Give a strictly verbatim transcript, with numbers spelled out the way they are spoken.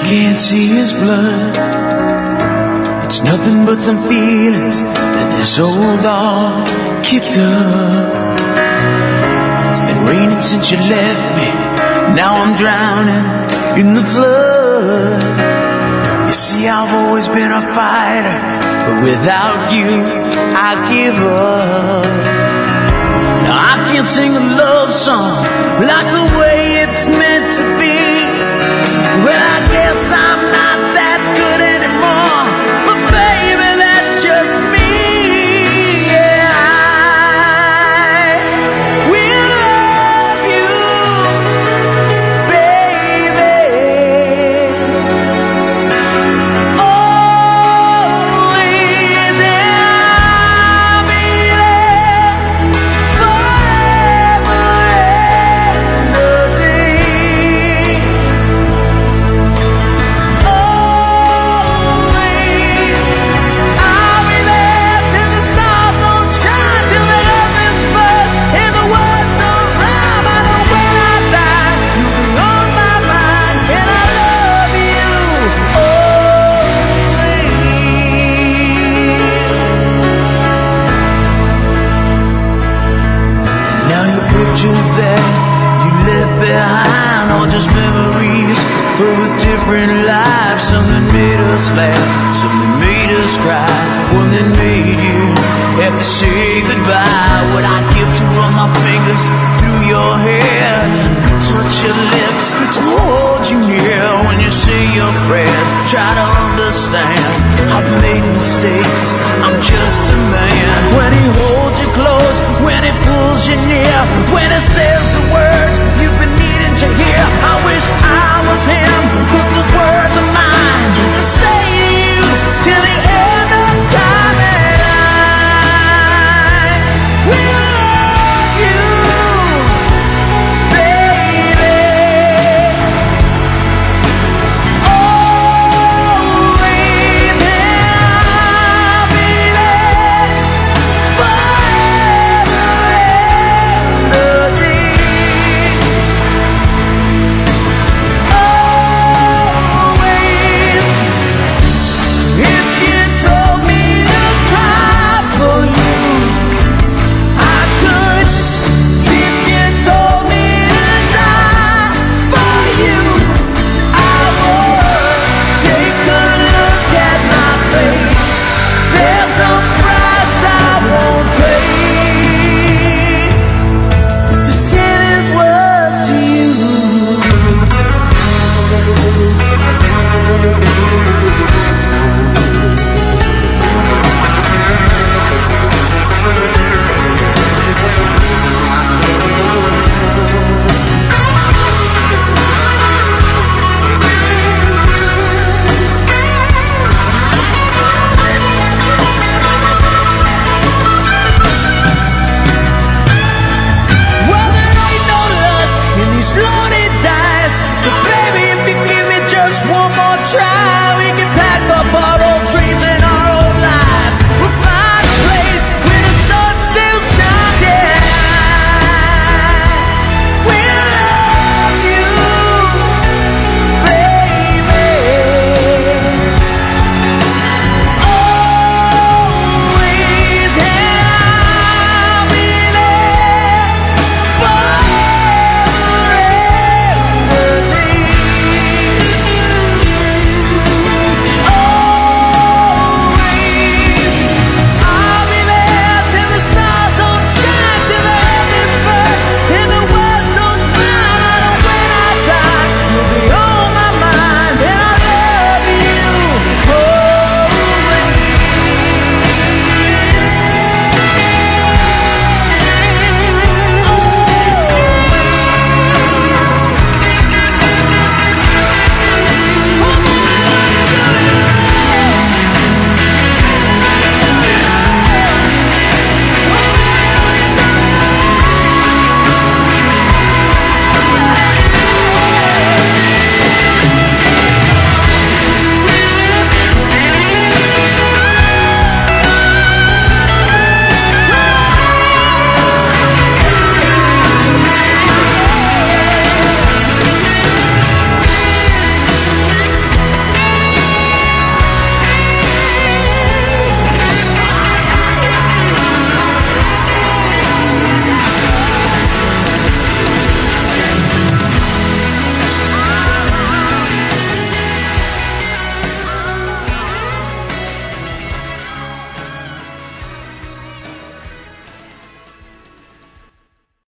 can't see his blood. It's nothing but some feelings that this old dog kicked up. It's been raining since you left me. Now I'm drowning in the flood. You see, I've always been a fighter, but without you, I give up. Now I can't sing a love song like the way it's meant to be. Well, I guess I'm not that good anymore, but baby, that's just me. Yeah, I will love you, baby, always, and I'll be there forever and a day. Pictures that you left behind, all just memories of a different life. Something made us laugh, something made us cry, one that made you have to say goodbye. What I'd give to run my fingers through your hair, touch your lips, to hold you near when you say your prayers. Try to understand, I've made mistakes,